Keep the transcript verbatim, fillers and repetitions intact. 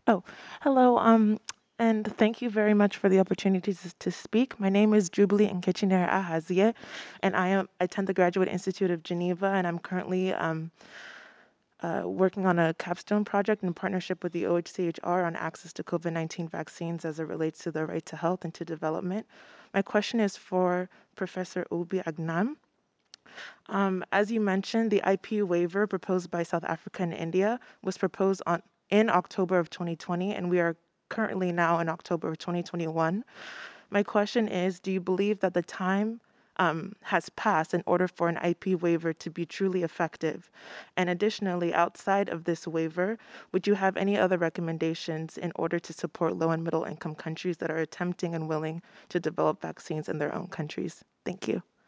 Oh, hello. Um, and thank you very much for the opportunity to, to speak. My name is Jubilee Nkechinere Ahazie, and I am I attend the Graduate Institute of Geneva, and I'm currently um, uh, working on a capstone project in partnership with the O H C H R on access to COVID nineteen vaccines as it relates to the right to health and to development. My question is for Professor Obi Agnam. Um, as you mentioned, the I P waiver proposed by South Africa and India was proposed on in October of twenty twenty, and we are currently now in October of twenty twenty-one. My question is, do you believe that the time um, has passed in order for an I P waiver to be truly effective? And additionally, outside of this waiver, would you have any other recommendations in order to support low and middle income countries that are attempting and willing to develop vaccines in their own countries? Thank you.